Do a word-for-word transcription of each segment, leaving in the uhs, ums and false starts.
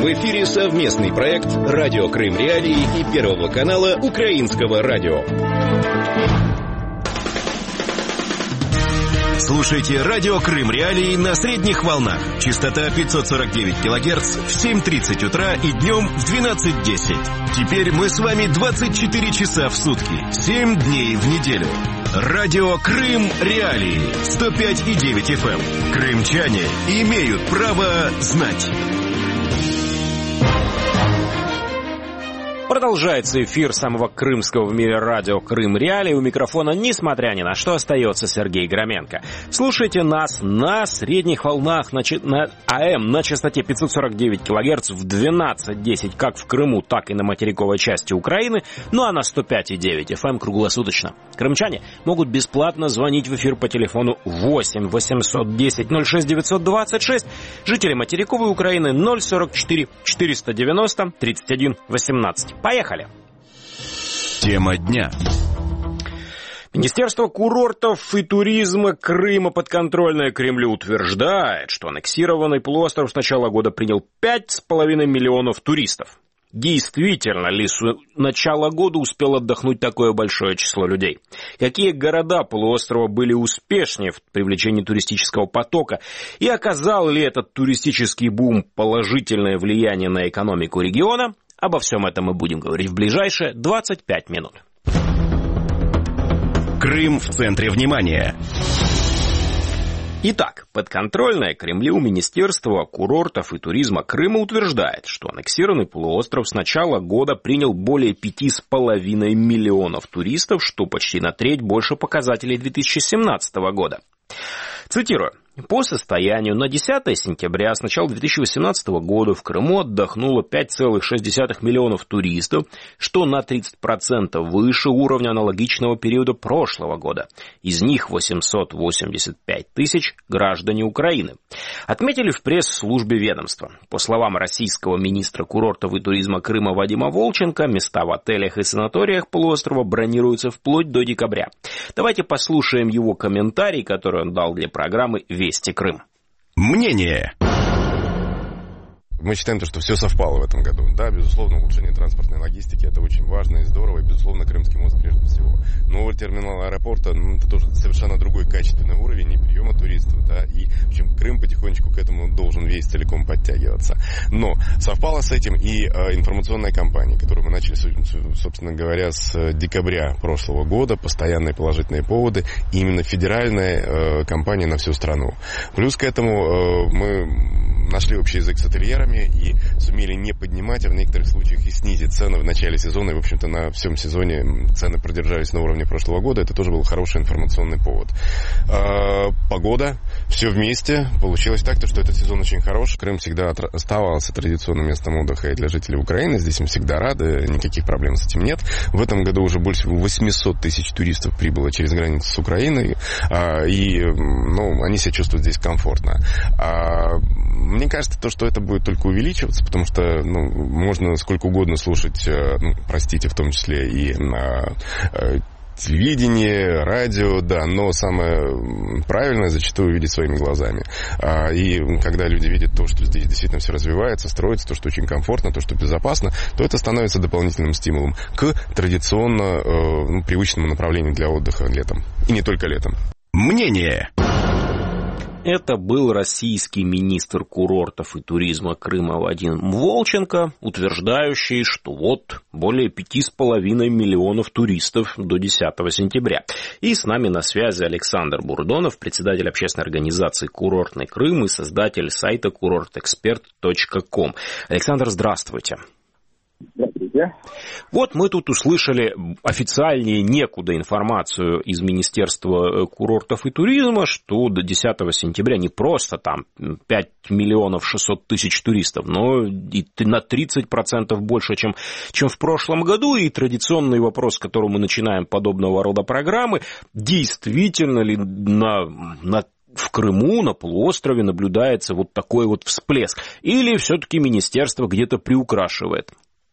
В эфире совместный проект «Радио Крым Реалии» и Первого канала Украинского радио. Слушайте «Радио Крым Реалии» на средних волнах. Частота пятьсот сорок девять килогерц в семь тридцать утра и днем в двенадцать десять. Теперь мы с вами двадцать четыре часа в сутки, семь дней в неделю. Радио Крым Реалии, сто пять и девять эф эм. Крымчане имеют право знать. Продолжается эфир самого крымского в мире радио «Крым Реалии». У микрофона, несмотря ни на что, остается Сергей Громенко. Слушайте нас на средних волнах на, на АМ на частоте пятьсот сорок девять килогерц в двенадцать десять как в Крыму, так и на материковой части Украины, ну а на сто пять и девять эф эм круглосуточно. Крымчане могут бесплатно звонить в эфир по телефону восемь восемьсот десять ноль шесть девятьсот двадцать шесть, жители материковой Украины ноль сорок четыре четыреста девяносто тридцать один восемнадцать. Поехали! Тема дня. Министерство курортов и туризма Крыма, подконтрольное Кремлю, утверждает, что аннексированный полуостров с начала года принял пять с половиной миллионов туристов. Действительно ли с начала года успел отдохнуть такое большое число людей? Какие города полуострова были успешнее в привлечении туристического потока? И оказал ли этот туристический бум положительное влияние на экономику региона? Обо всем этом мы будем говорить в ближайшие двадцать пять минут. Крым в центре внимания. Итак, подконтрольное Кремлю Министерство курортов и туризма Крыма утверждает, что аннексированный полуостров с начала года принял более пяти с половиной миллионов туристов, что почти на треть больше показателей две тысячи семнадцатого года. Цитирую. По состоянию на десятое сентября с начала две тысячи восемнадцатого года в Крыму отдохнуло пять целых шесть десятых миллионов туристов, что на тридцать процентов выше уровня аналогичного периода прошлого года. Из них восемьсот восемьдесят пять тысяч граждане Украины. Отметили в пресс-службе ведомства. По словам российского министра курортов и туризма Крыма Вадима Волченко, места в отелях и санаториях полуострова бронируются вплоть до декабря. Давайте послушаем его комментарий, который он дал для программы «Вести Крым». Мнение. Мы считаем, что все совпало в этом году. Да, безусловно, улучшение транспортной логистики – это очень важно и здорово, и, безусловно, Крымский мост прежде всего. Новый терминал аэропорта ну, – это тоже совершенно другой качественный уровень и приема туристов, да, и, в общем, Крым потихонечку к этому должен весь целиком подтягиваться. Но совпало с этим и э, информационная кампания, которую мы начали, собственно говоря, с декабря прошлого года, постоянные положительные поводы, и именно федеральная э, кампания на всю страну. Плюс к этому э, мы нашли общий язык с ательерами, и сумели не поднимать, а в некоторых случаях и снизить цены в начале сезона. И, в общем-то, на всем сезоне цены продержались на уровне прошлого года. Это тоже был хороший информационный повод. А, погода. Все вместе. Получилось так, что этот сезон очень хороший. Крым всегда оставался традиционным местом отдыха и для жителей Украины. Здесь им всегда рады. Никаких проблем с этим нет. В этом году уже больше восемьсот тысяч туристов прибыло через границу с Украиной. А, и ну, они себя чувствуют здесь комфортно. А, мне кажется, то, что это будет только увеличиваться, потому что ну, можно сколько угодно слушать, ну, простите, в том числе и на телевидение, радио, да, но самое правильное зачастую видеть своими глазами. И когда люди видят то, что здесь действительно все развивается, строится, то, что очень комфортно, то, что безопасно, то это становится дополнительным стимулом к традиционно ну, привычному направлению для отдыха летом. И не только летом. Мнение. Это был российский министр курортов и туризма Крыма Вадим Волченко, утверждающий, что вот более пяти с половиной миллионов туристов до десятого сентября. И с нами на связи Александр Бурдонов, председатель общественной организации «Курортный Крым» и создатель сайта курорт эксперт точка ком. Александр, здравствуйте. Здравствуйте. Вот мы тут услышали официальнее некуда информацию из Министерства курортов и туризма, что до десятого сентября не просто там пять миллионов шестьсот тысяч туристов, но и на тридцать процентов больше, чем, чем в прошлом году. И традиционный вопрос, с которого мы начинаем подобного рода программы, действительно ли на, на в Крыму, на полуострове наблюдается вот такой вот всплеск? Или все-таки министерство где-то приукрашивает?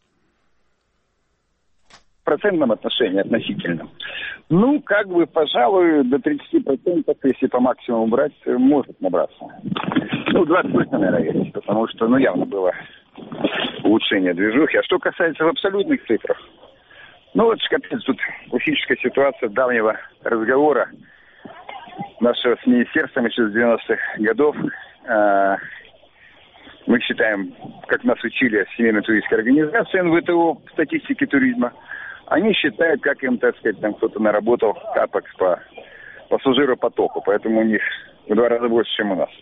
В процентном отношении относительно. Ну, как бы, пожалуй, до тридцати процентов, если по максимуму брать, может набраться. Ну, двадцать точно, наверное, есть, потому что, ну, явно было улучшения движухи. А что касается абсолютных цифр, ну вот, опять тут классическая ситуация давнего разговора нашего с министерством еще с девяностых годов. Мы считаем, как нас учили Всемирной туристской организации эн вэ тэ о статистики туризма, они считают, как им, так сказать, там кто-то наработал капекс по пассажиропотоку, поэтому у них в два раза больше, чем у нас.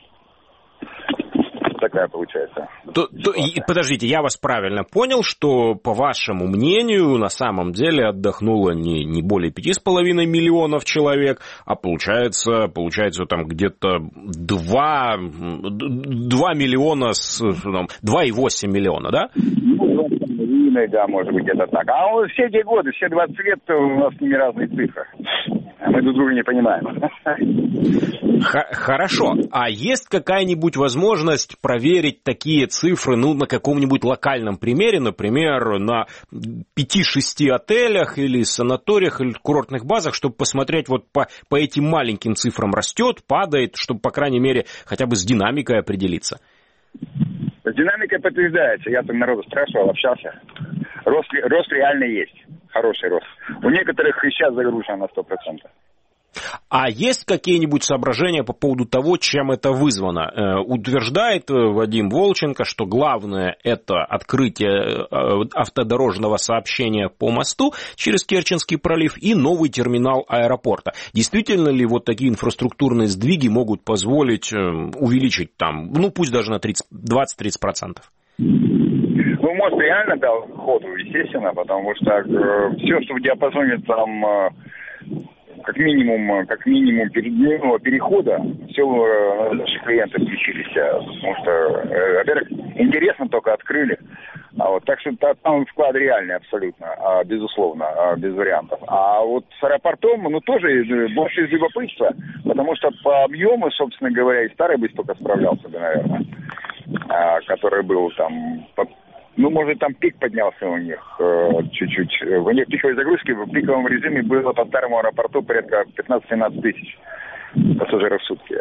Такая получается. То, то, и, подождите, я вас правильно понял, что, по вашему мнению, на самом деле отдохнуло не, не более пяти с половиной миллионов человек, а получается, получается там где-то два миллиона, с, там, два и восемь миллиона, да? Ну, да, может быть, где-то так. А вот все эти годы, все двадцать лет у нас с ними разные цифры. Мы друг друга не понимаем. Хорошо. А есть какая-нибудь возможность проверить такие цифры, ну, на каком-нибудь локальном примере, например, на пяти-шести отелях или санаториях или курортных базах, чтобы посмотреть вот по, по этим маленьким цифрам растет, падает, чтобы, по крайней мере, хотя бы с динамикой определиться? С динамикой подтверждается. Я там народу спрашивал, общался. Рост, рост реально есть. Хороший рост. У некоторых и сейчас загружено на сто процентов. А есть какие-нибудь соображения по поводу того, чем это вызвано? Э, утверждает Вадим Волченко, что главное это открытие автодорожного сообщения по мосту через Керченский пролив и новый терминал аэропорта. Действительно ли вот такие инфраструктурные сдвиги могут позволить э, увеличить там, ну пусть даже на двадцать-тридцать процентов? Ну, мост реально дал ходу, естественно, потому что э, все, что в диапазоне там... Э, как минимум, как минимум передневного перехода, все э, наши клиенты включились, потому что, э, во-первых, интересно только открыли, а вот, так что там вклад реальный абсолютно, а, безусловно, а, без вариантов. А вот с аэропортом, ну, тоже больше из любопытства, потому что по объему, собственно говоря, и старый бы только справлялся бы, наверное, а, который был там... По, ну, может, там пик поднялся у них э, чуть-чуть. В них пиковой загрузки в пиковом режиме было по старому аэропорту порядка пятнадцать-семнадцать тысяч пассажиров в сутки.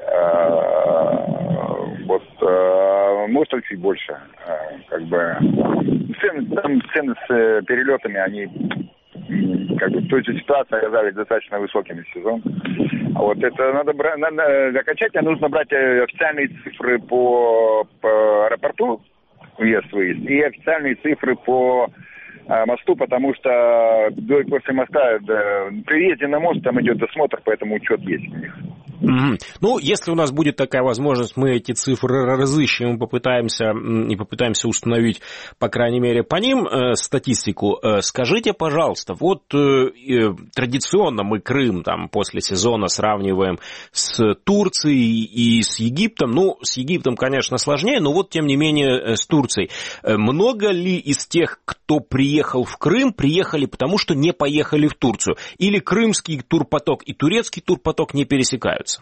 Э, вот, э, может, там чуть больше. Э, как бы цены, там цены с э, перелетами, они как бы в той же ситуации оказались достаточно высокими в сезон. А вот это надо брать, надо, окончательно нужно брать официальные цифры по, по аэропорту, въезд-выезд, и официальные цифры по а, мосту, потому что до и после моста, да, при въезде на мост там идет досмотр, поэтому учет есть у них. Mm-hmm. Ну, если у нас будет такая возможность, мы эти цифры разыщем и попытаемся, и попытаемся установить, по крайней мере, по ним э, статистику. Э, скажите, пожалуйста, вот э, э, традиционно мы Крым там после сезона сравниваем с Турцией и с Египтом. Ну, с Египтом, конечно, сложнее, но вот, тем не менее, с Турцией. Э, много ли из тех, кто приехал в Крым, приехали потому, что не поехали в Турцию? Или крымский турпоток и турецкий турпоток не пересекаются?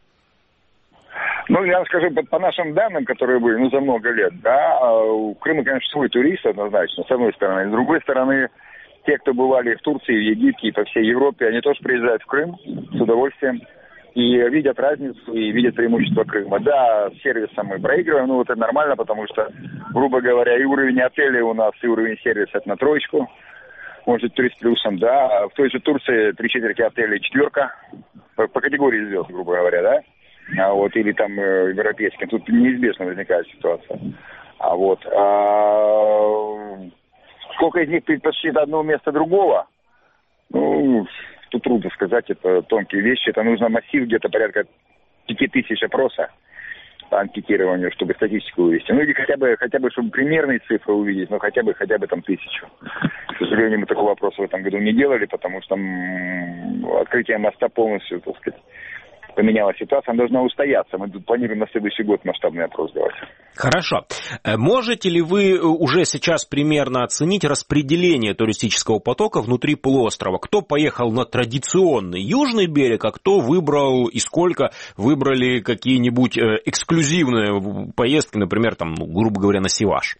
Ну, я вам скажу, по, по нашим данным, которые были, ну, за много лет, да, у Крыма, конечно, свой турист однозначно, с одной стороны. С другой стороны, те, кто бывали в Турции, в Египте и по всей Европе, они тоже приезжают в Крым с удовольствием и видят разницу, и видят преимущество Крыма. Да, с сервисом мы проигрываем, ну, это нормально, потому что, грубо говоря, и уровень отелей у нас, и уровень сервиса это на троечку, может, три с плюсом, да. В той же Турции три четверти отелей четверка, по, по категории звезд, грубо говоря, да. А вот, или там э, европейским, тут неизбежно возникает ситуация. А вот а, сколько из них предпочтет одно место другого, ну, тут трудно сказать, это тонкие вещи, это нужно массив где-то порядка пяти тысяч опроса по анкетированию, чтобы статистику вывести. Ну, или хотя бы, хотя бы, чтобы примерные цифры увидеть, но хотя бы, хотя бы там тысячу. К сожалению, мы такого вопроса в этом году не делали, потому что м, открытие моста полностью, так сказать, поменялась ситуация, она должна устояться. Мы тут планируем на следующий год масштабный опрос делать. Хорошо. Можете ли вы уже сейчас примерно оценить распределение туристического потока внутри полуострова? Кто поехал на традиционный южный берег, а кто выбрал и сколько выбрали какие-нибудь эксклюзивные поездки, например, там, ну, грубо говоря, на Севаш?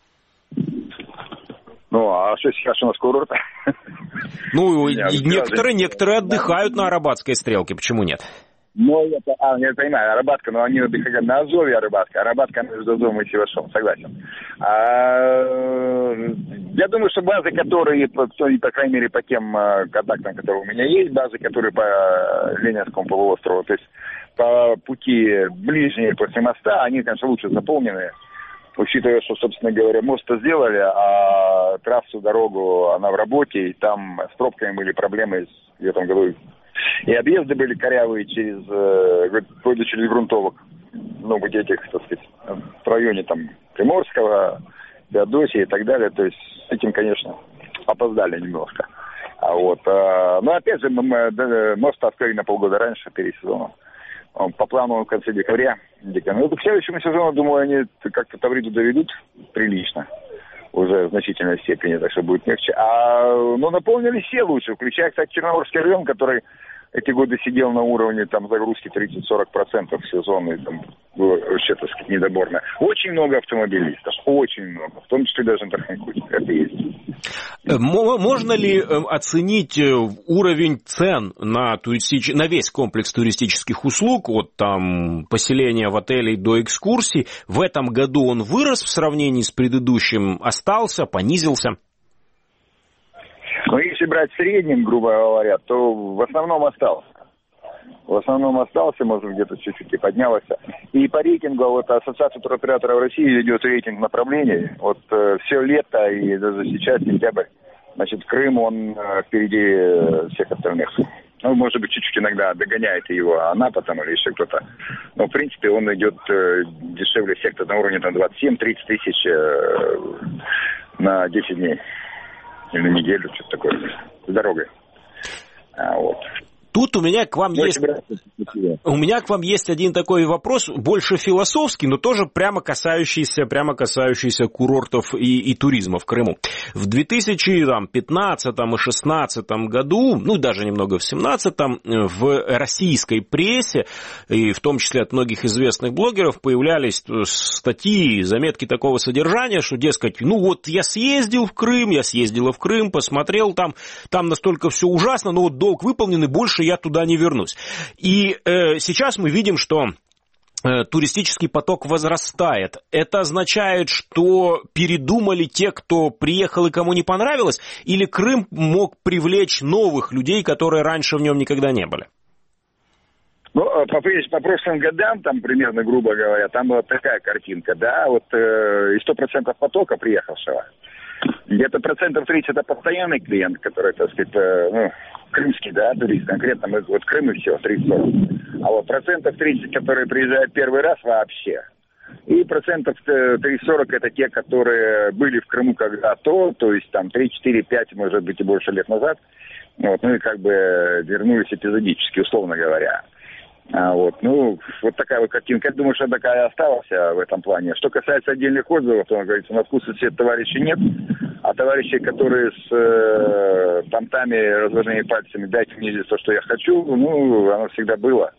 Ну, а что сейчас у нас курорт? Ну, некоторые, некоторые отдыхают на Арабатской стрелке, почему нет? Ну, это, а, я понимаю, Арабатка, но они отдыхали на Азове, Арабатка, Арабатка между Азовом и Севашом, согласен. А, я думаю, что базы, которые, по, по крайней мере, по тем контактам, которые у меня есть, базы, которые по Ленинскому полуострову, то есть по пути ближние после моста, они, конечно, лучше заполнены, учитывая, что, собственно говоря, мост-то сделали, а трассу, дорогу, она в работе, и там с пробками были проблемы в этом году. И объезды были корявые через, э, через грунтовок, ну, вот этих, так сказать, в районе там Приморского, Феодосии и так далее. То есть с этим, конечно, опоздали немножко. А вот, э, но опять же, мы, мост открыли на полгода раньше, перед сезоном. По плану в конце декабря. декабря. Ну, к следующему сезону, думаю, они как-то Тавриду доведут прилично. Уже в значительной степени, так что будет легче. А, ну, наполнили все лучше, включая, кстати, Черноморский район, который эти годы сидел на уровне там загрузки тридцать-сорок процентов в сезон, и там было вообще, так сказать, недоборно. Очень много автомобилистов, очень много, в том числе даже на Тарханкуте, это есть. Можно ли оценить уровень цен на, туристич... на весь комплекс туристических услуг, от там поселения в отеле до экскурсий? В этом году он вырос в сравнении с предыдущим, остался, понизился? Ну, если брать в среднем, грубо говоря, то в основном остался. В основном остался, может, где-то чуть-чуть и поднялся. И по рейтингу, вот Ассоциация туроператоров России ведет рейтинг направлений. Вот э, все лето и даже сейчас, сентябрь, значит, Крым, он э, впереди всех остальных. Ну, может быть, чуть-чуть иногда догоняет его Анапа там или еще кто-то. Но, в принципе, он идет э, дешевле всех, на уровне там двадцать семь тридцать тысяч э, на десять дней. Или на неделю, что-то такое, с дорогой. А, вот. Тут у меня к вам есть... У меня к вам есть один такой вопрос, больше философский, но тоже прямо касающийся, прямо касающийся курортов и, и туризма в Крыму. В две тысячи пятнадцатом и две тысячи шестнадцатом году, ну даже немного в две тысячи семнадцатом, в российской прессе, и в том числе от многих известных блогеров, появлялись статьи, заметки такого содержания, что, дескать, ну вот я съездил в Крым, я съездила в Крым, посмотрел там, там настолько все ужасно, но вот долг выполнен, и больше я туда не вернусь. И э, сейчас мы видим, что э, туристический поток возрастает. Это означает, что передумали те, кто приехал и кому не понравилось, или Крым мог привлечь новых людей, которые раньше в нем никогда не были? Ну, по, по прошлым годам, там примерно, грубо говоря, там была такая картинка, да, вот э, и сто процентов потока приехавшего. Где-то процентов тридцать это постоянный клиент, который, так сказать, э, ну, крымский, да, турист, конкретно мы, вот Крым и все, тридцать-сорок. А вот процентов тридцать, которые приезжают первый раз вообще. И процентов тридцать-сорок это те, которые были в Крыму когда-то, то есть там три, четыре, пять, может быть, и больше лет назад. Вот, ну и как бы вернулись эпизодически, условно говоря. А вот, ну, вот такая вот картинка. Я думаю, что такая осталась в этом плане. Что касается отдельных отзывов, то, говорится, на вкус и цвет товарищей нет. А товарищи, которые с э, понтами, разложенными пальцами, дайте мне здесь то, что я хочу, ну, оно всегда было.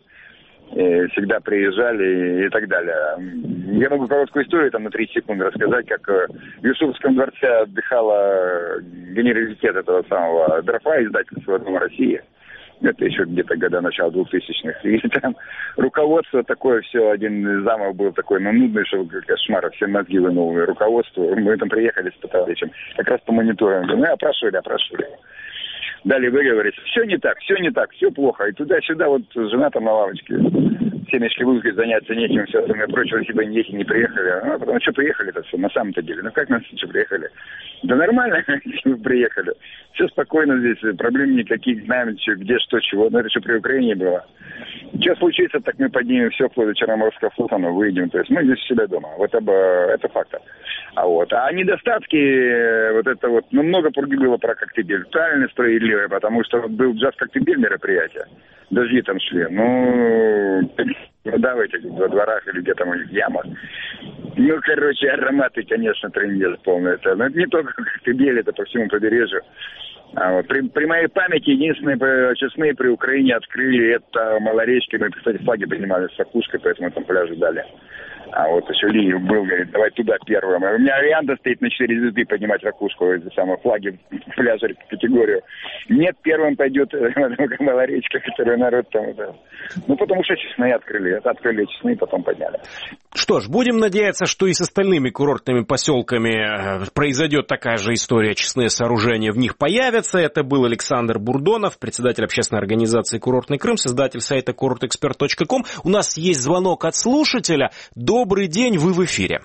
И всегда приезжали и, и так далее. Я могу короткую историю там на тридцать секунд рассказать, как в Юсупском дворце отдыхала генералитет этого самого Дрофа, издательства «Дома России». Это еще где-то года начала двухтысячных. И там руководство такое все, один из замов был такой, ну, нудный, что кошмар, все мозги вынул руководству. Мы там приехали с товарищем, как раз по мониторингу. Ну, опрашивали, опрашивали. Дали выговорить, все не так, все не так, все плохо. И туда-сюда, вот жена там на лавочке, семечки вызвать, заняться нечем, все остальное прочее, если бы они дети не приехали. А потом, что приехали-то все, на самом-то деле? Ну, как нас что приехали? Да нормально, если мы приехали. Все спокойно здесь, проблем никаких, знаем, что, где, что, чего. Но это что при Украине было. Что случится, так мы поднимем все вплоть до Черноморского флота, но выйдем. То есть мы здесь у себя дома. Вот это, это факт. А вот. А недостатки, вот это вот, ну, много пурги было про Коктебель. Правильно, справедливо, потому что был джаз Коктебель мероприятие. Дожди там шли. Ну, вода в этих во дворах или где там у них яма. Ну, короче, ароматы, конечно, трындец полный. Это, но это не только Коктебель, это по всему побережью. А вот при, при моей памяти единственные честные при Украине открыли это Малоречки. Мы, кстати, флаги принимали с ракушкой, поэтому там пляжи дали. А вот еще Лиев был, говорит, давай туда первым. А у меня Арианда стоит на четыре звезды поднимать ракушку, эти самые флаги в пляже категорию. Нет, первым пойдет Малоречка, который народ там. Да. Ну, потому что Честные открыли. Это открыли Честные, потом подняли. Что ж, будем надеяться, что и с остальными курортными поселками произойдет такая же история. Честные сооружения в них появятся. Это был Александр Бурдонов, председатель общественной организации «Курортный Крым», создатель сайта курорт эксперт точка ком. У нас есть звонок от слушателя. Добрый день, вы в эфире.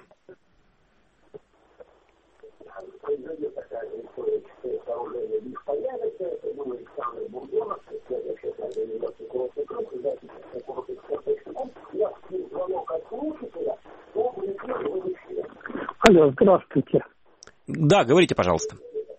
Алло, здравствуйте. Да, говорите, пожалуйста.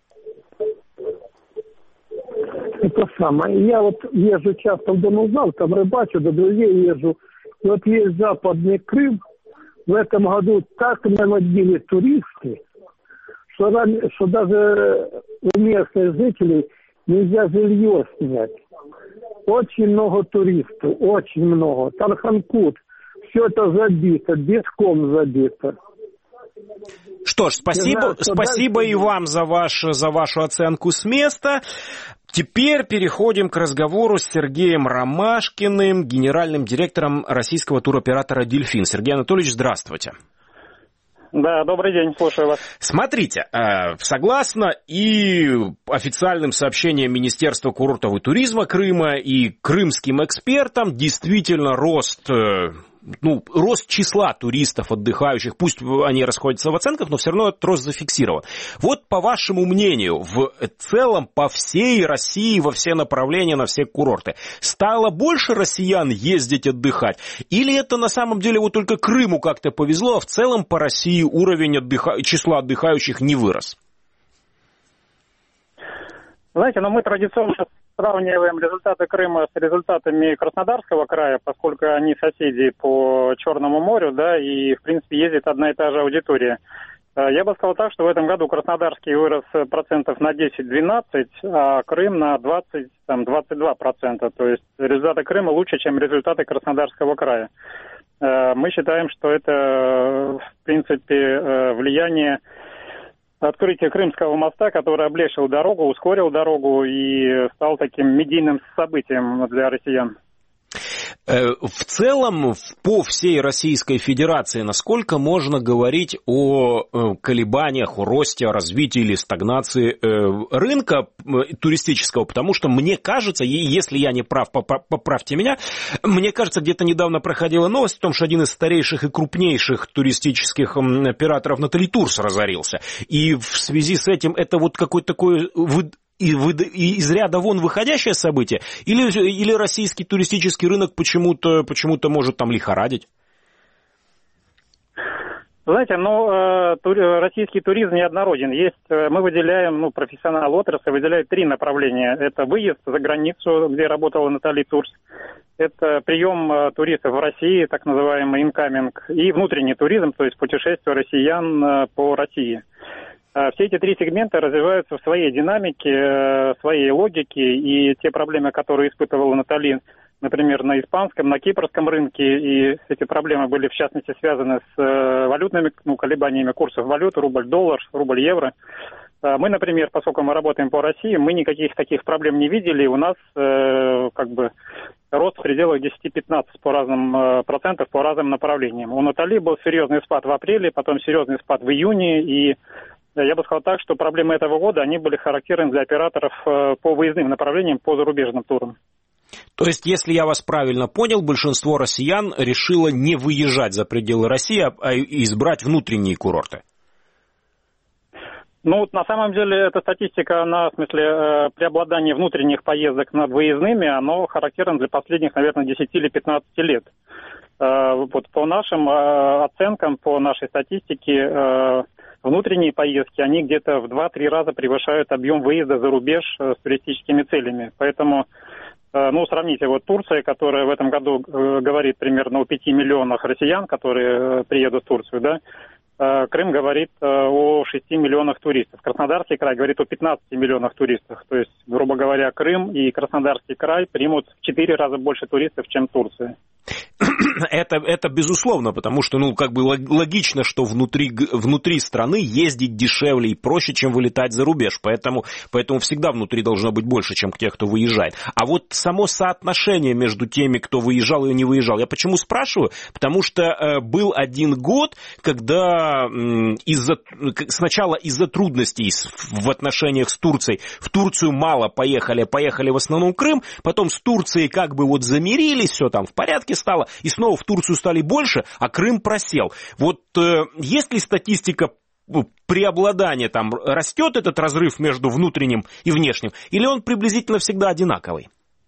Это самое. Я вот езжу часто в Донузал, там рыбачу, до друзей езжу. И вот есть Западный Крым. В этом году так наводили туристы, что, что даже у местных жителей нельзя жилье снять. Очень много туристов, очень много. Тарханкут, все это забито, битком забито. Что ж, спасибо, знаю, что спасибо дальше... и вам за, ваш, за вашу оценку с места. Теперь переходим к разговору с Сергеем Ромашкиным, генеральным директором российского туроператора «Дельфин». Сергей Анатольевич, здравствуйте. Да, добрый день, слушаю вас. Смотрите, согласно и официальным сообщениям Министерства курортов и туризма Крыма, и крымским экспертам, действительно рост... Ну, рост числа туристов, отдыхающих, пусть они расходятся в оценках, но все равно этот рост зафиксирован. Вот по вашему мнению, в целом по всей России, во все направления, на все курорты, стало больше россиян ездить отдыхать? Или это на самом деле вот только Крыму как-то повезло, а в целом по России уровень отдыха... числа отдыхающих не вырос? Знаете, ну мы традиционно сравниваем результаты Крыма с результатами Краснодарского края, поскольку они соседи по Черному морю, да, и, в принципе, ездит одна и та же аудитория. Я бы сказал так, что в этом году Краснодарский вырос процентов на десять-двенадцать, а Крым на двадцать-двадцать два процента. То есть результаты Крыма лучше, чем результаты Краснодарского края. Мы считаем, что это, в принципе, влияние открытие Крымского моста, который облегчил дорогу, ускорил дорогу и стал таким медийным событием для россиян. В целом, по всей Российской Федерации, насколько можно говорить о колебаниях, о росте, о развитии или стагнации рынка туристического? Потому что мне кажется, если я не прав, поправьте меня, мне кажется, где-то недавно проходила новость о том, что один из старейших и крупнейших туристических операторов Натали Турс разорился. И в связи с этим это вот какой-то такой... И, и из ряда вон выходящее событие, или, или российский туристический рынок почему-то, почему-то может там лихорадить? Знаете, ну, э, тур, российский туризм неоднороден. Есть, э, мы выделяем, ну, профессионал отрасли выделяет три направления. Это выезд за границу, где работала Натали Турс. Это прием э, туристов в России, так называемый инкаминг. И внутренний туризм, то есть путешествия россиян э, по России. Все эти три сегмента развиваются в своей динамике, своей логике, и те проблемы, которые испытывала Натали, например, на испанском, на кипрском рынке, и эти проблемы были, в частности, связаны с валютными, ну, колебаниями курсов валют, рубль-доллар, рубль-евро. Мы, например, поскольку мы работаем по России, мы никаких таких проблем не видели, у нас э, как бы рост в пределах десять-пятнадцать по разным э, процентов, по разным направлениям. У Натали был серьезный спад в апреле, потом серьезный спад в июне, и я бы сказал так, что проблемы этого года, они были характерны для операторов по выездным направлениям, по зарубежным турам. То есть, если я вас правильно понял, большинство россиян решило не выезжать за пределы России, а избрать внутренние курорты? Ну, на самом деле, эта статистика, она, в смысле, преобладания внутренних поездок над выездными, оно характерно для последних, наверное, десяти или пятнадцати лет. Вот по нашим оценкам, по нашей статистике, внутренние поездки, они где-то в два-три раза превышают объем выезда за рубеж с туристическими целями. Поэтому, ну, сравните, вот Турция, которая в этом году говорит примерно о пяти миллионах россиян, которые приедут в Турцию, да, Крым говорит о шести миллионах туристов. Краснодарский край говорит о пятнадцати миллионах туристов. То есть, грубо говоря, Крым и Краснодарский край примут в четыре раза больше туристов, чем Турция. Это, это безусловно, потому что, ну, как бы логично, что внутри, внутри страны ездить дешевле и проще, чем вылетать за рубеж. Поэтому, поэтому всегда внутри должно быть больше, чем тех, кто выезжает. А вот само соотношение между теми, кто выезжал и не выезжал, я почему спрашиваю? Потому что э, был один год, когда э, из-за, сначала из-за трудностей в отношениях с Турцией в Турцию мало поехали, поехали в основном Крым, потом с Турцией как бы вот замирились, все там в порядке стало, и снова в Турцию стали больше, а Крым просел. Вот э, есть ли статистика преобладания, там растет этот разрыв между внутренним и внешним, или он приблизительно всегда одинаковый?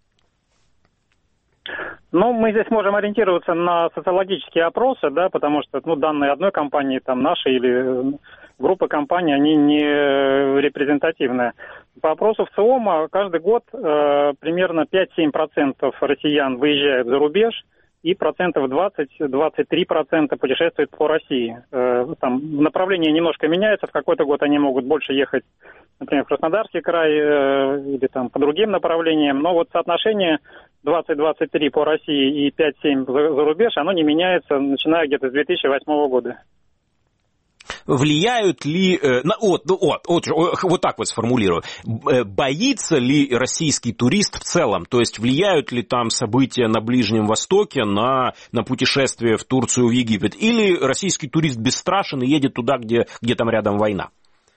Ну, мы здесь можем ориентироваться на социологические опросы, да, потому что, ну, данные одной компании, там, нашей или группы компаний, они не репрезентативны. По опросу ВЦИОМа каждый год э, примерно пять-семь процентов россиян выезжают за рубеж, и процентов двадцать-двадцать три процента путешествуют по России. Э, там направление немножко меняется, в какой-то год они могут больше ехать, например, в Краснодарский край э, или там по другим направлениям, но вот соотношение двадцать-двадцать три по России и пять-семь за, за рубеж, оно не меняется, начиная где-то с две тысячи восьмого года. Влияют ли, э, на, вот, вот, вот, вот так вот сформулирую, боится ли российский турист в целом, то есть влияют ли там события на Ближнем Востоке на, на путешествие в Турцию, в Египет, или российский турист бесстрашен и едет туда, где, где там рядом война?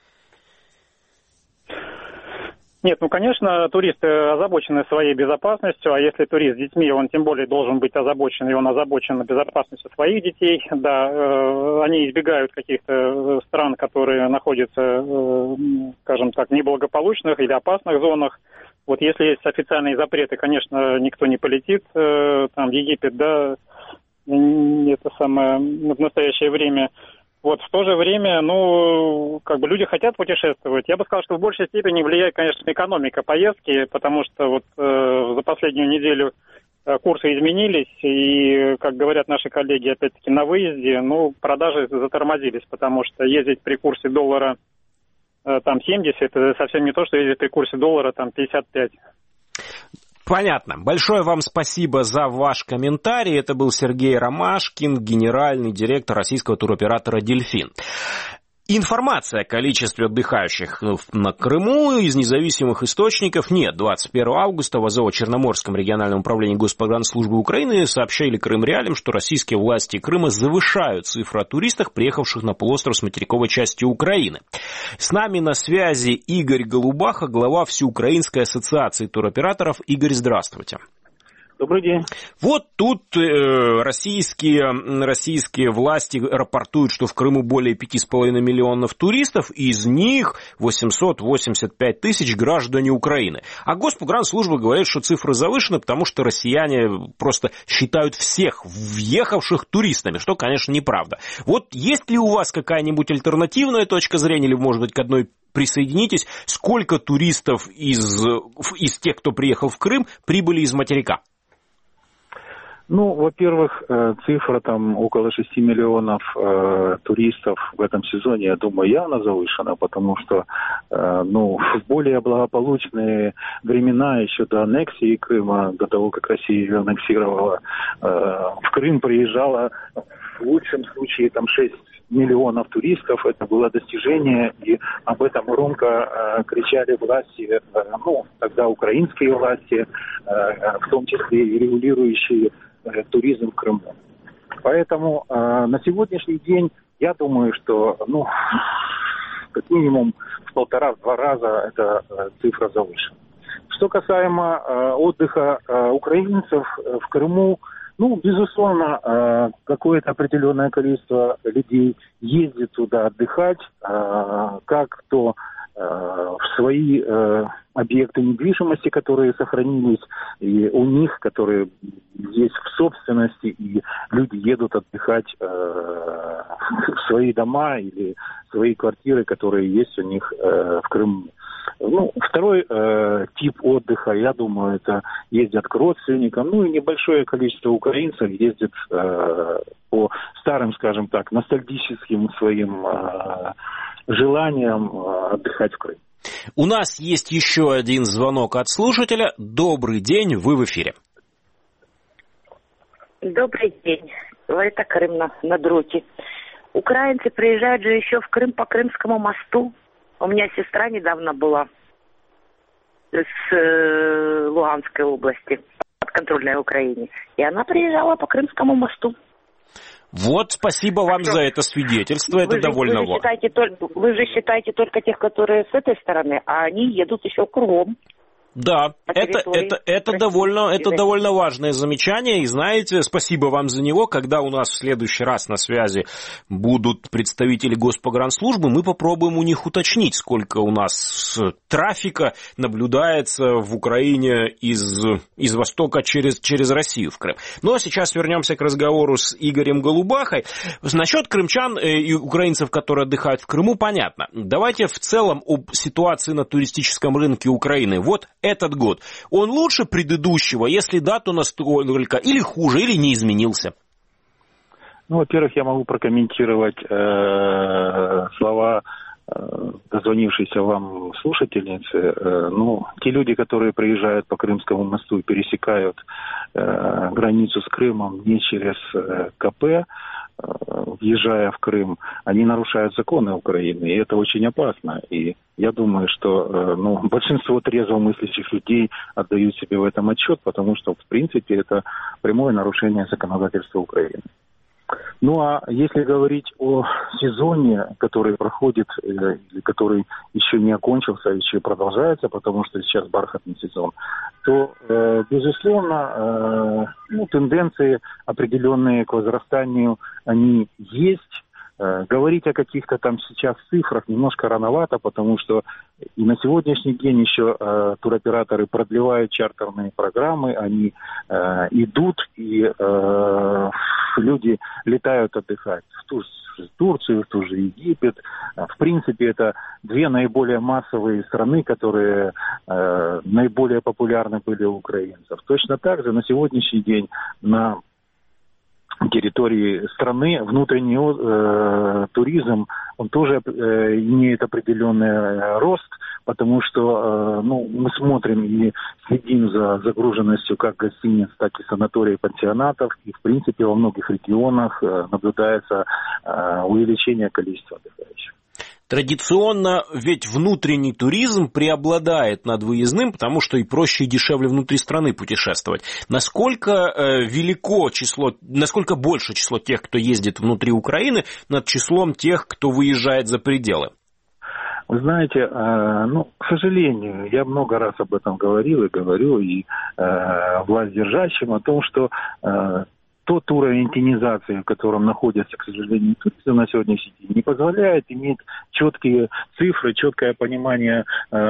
Нет, ну, конечно, туристы озабочены своей безопасностью, а если турист с детьми, он тем более должен быть озабочен, и он озабочен безопасностью своих детей, да, э, они избегают каких-то стран, которые находятся, э, скажем так, в неблагополучных или опасных зонах. Вот если есть официальные запреты, конечно, никто не полетит, э, там, в Египет, да, это самое, в настоящее время. Вот в то же время, ну, как бы люди хотят путешествовать. Я бы сказал, что в большей степени влияет, конечно, экономика поездки, потому что вот э, за последнюю неделю э, курсы изменились, и, как говорят наши коллеги, опять-таки, на выезде, ну, продажи затормозились, потому что ездить при курсе доллара э, там семьдесят, это совсем не то, что ездить при курсе доллара там пятьдесят пять. Понятно. Большое вам спасибо за ваш комментарий. Это был Сергей Ромашкин, генеральный директор российского туроператора «Дельфин». Информация о количестве отдыхающих на Крыму из независимых источников нет. двадцать первого августа в Азово-Черноморском региональном управлении Госпогранслужбы Украины сообщили Крым Реалиям, что российские власти Крыма завышают цифру о туристах, приехавших на полуостров с материковой части Украины. С нами на связи Игорь Голубаха, глава Всеукраинской ассоциации туроператоров. Игорь, здравствуйте. Добрый день. Вот тут э, российские, российские власти рапортуют, что в Крыму более пяти с половиной миллионов туристов, из них восемьсот восемьдесят пять тысяч граждане Украины. А Госпогранслужба говорит, что цифры завышены, потому что россияне просто считают всех въехавших туристами, что, конечно, неправда. Вот есть ли у вас какая-нибудь альтернативная точка зрения, или, может быть, к одной присоединитесь, сколько туристов из, из тех, кто приехал в Крым, прибыли из материка? Ну, во-первых, цифра там около шести миллионов э, туристов в этом сезоне, я думаю, явно завышена, потому что, э, ну, в более благополучные времена, еще до аннексии Крыма, до того, как Россия ее аннексировала, э, в Крым приезжало в лучшем случае там шесть миллионов туристов. Это было достижение, и об этом громко э, кричали власти, э, ну, тогда украинские власти, э, в том числе и регулирующие э, туризм в Крыму. Поэтому э, на сегодняшний день я думаю, что, ну, как минимум в полтора-два раза эта э, цифра завышена. Что касаемо э, отдыха э, украинцев э, в Крыму, ну, безусловно, какое-то определенное количество людей ездит туда отдыхать, как то в свои объекты недвижимости, которые сохранились, и у них, которые есть в собственности, и люди едут отдыхать в свои дома или свои квартиры, которые есть у них в Крыму. Ну, второй э, тип отдыха, я думаю, это ездят к родственникам. Ну и небольшое количество украинцев ездит э, по старым, скажем так, ностальгическим своим э, желаниям э, отдыхать в Крым. У нас есть еще один звонок от слушателя. Добрый день, вы в эфире. Добрый день. Это Крым на, на дроте. Украинцы приезжают же еще в Крым по Крымскому мосту. У меня сестра недавно была с э, Луганской области, подконтрольной Украине. И она приезжала по Крымскому мосту. Вот, спасибо вам за это свидетельство, это вы довольно важно. Вы, вы же считаете только тех, которые с этой стороны, а они едут еще кругом. Да, это, это, это, довольно, это довольно важное замечание, и знаете, спасибо вам за него. Когда у нас в следующий раз на связи будут представители Госпогранслужбы, мы попробуем у них уточнить, сколько у нас трафика наблюдается в Украине из, из Востока через, через Россию в Крым. Ну а сейчас вернемся к разговору с Игорем Голубахой. Насчет крымчан и украинцев, которые отдыхают в Крыму, понятно. Давайте в целом об ситуации на туристическом рынке Украины. Вот этот год, он лучше предыдущего? Если да, то настолько, или хуже, или не изменился? Ну, во-первых, я могу прокомментировать э, слова э, дозвонившейся вам слушательницы. Э, ну, те люди, которые приезжают по Крымскому мосту и пересекают э, границу с Крымом не через э, КП, въезжая в Крым, они нарушают законы Украины, и это очень опасно. И я думаю, что ну, большинство трезвомыслящих людей отдают себе в этом отчет, потому что, в принципе, это прямое нарушение законодательства Украины. Ну, а если говорить о сезоне, который проходит, или который еще не окончился, еще продолжается, потому что сейчас бархатный сезон, то, э, безусловно, э, ну, тенденции определенные к возрастанию, они есть. Э, говорить о каких-то там сейчас цифрах немножко рановато, потому что и на сегодняшний день еще э, туроператоры продлевают чартерные программы, они э, идут, и э, люди летают отдыхать в ту же Турцию, в ту же Египет. В принципе, это две наиболее массовые страны, которые э, наиболее популярны были у украинцев. Точно так же на сегодняшний день на территории страны внутренний э, туризм, он тоже э, имеет определенный э, рост, потому что э, ну, мы смотрим и следим за загруженностью как гостиниц, так и санаторий, пансионатов, и в принципе во многих регионах э, наблюдается э, увеличение количества отдыхающих. Традиционно ведь внутренний туризм преобладает над выездным, потому что и проще и дешевле внутри страны путешествовать. Насколько э, велико число, насколько больше число тех, кто ездит внутри Украины, над числом тех, кто выезжает за пределы? Вы знаете, э, ну, к сожалению, я много раз об этом говорил и говорю и э, властьдержащим о том, что э, тот уровень тенизации, в котором находится, к сожалению, туризм на сегодняшний день, не позволяет иметь четкие цифры, четкое понимание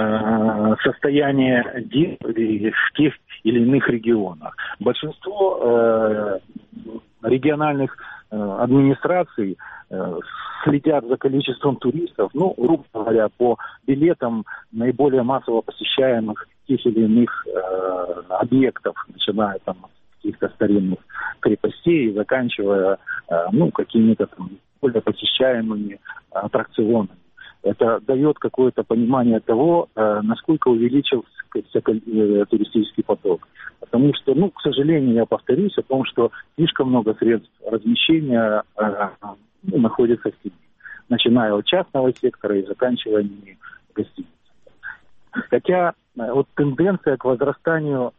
э, состояния дел в тех или иных регионах. Большинство э, региональных э, администраций э, следят за количеством туристов, ну, грубо говоря, по билетам наиболее массово посещаемых тех или иных э, объектов, начиная там каких-то старинных крепостей, заканчивая ну, какими-то там более посещаемыми аттракционами. Это дает какое-то понимание того, насколько увеличился туристический поток. Потому что, ну, к сожалению, я повторюсь о том, что слишком много средств размещения ну, находится в Киеве, начиная от частного сектора и заканчивая гостиницами. Хотя вот тенденция к возрастанию,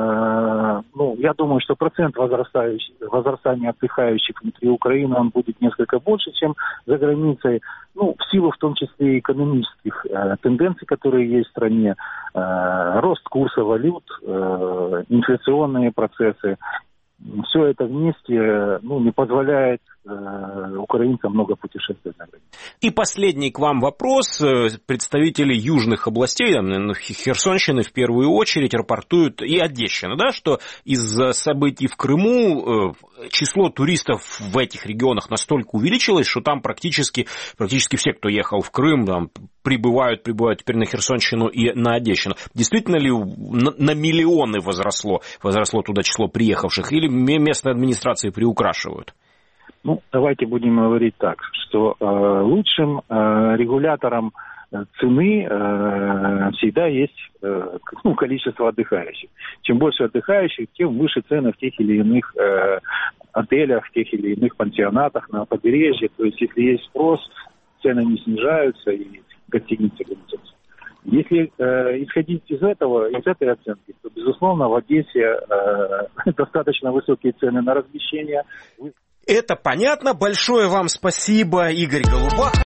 э, ну, я думаю, что процент возрастания отдыхающих внутри Украины, он будет несколько больше, чем за границей, ну, в силу в том числе и экономических э, тенденций, которые есть в стране, э, рост курса валют, э, инфляционные процессы, все это вместе, ну, не позволяет э, украинцам много путешествовать на границе. И последний к вам вопрос. Представители южных областей, Херсонщины в первую очередь, рапортуют, и Одещина, да, что из-за событий в Крыму число туристов в этих регионах настолько увеличилось, что там практически, практически все, кто ехал в Крым, там, прибывают, прибывают теперь на Херсонщину и на Одещину. Действительно ли на, на миллионы возросло, возросло туда число приехавших, или местные администрации приукрашивают? Ну, давайте будем говорить так, что э, лучшим э, регулятором цены э, всегда есть э, ну, количество отдыхающих. Чем больше отдыхающих, тем выше цены в тех или иных э, отелях, в тех или иных пансионатах на побережье. То есть, если есть спрос, цены не снижаются и гостиницы грузятся. Если э, исходить из этого, из этой оценки, то, безусловно, в Одессе э, достаточно высокие цены на размещение. Это понятно. Большое вам спасибо, Игорь Голубах.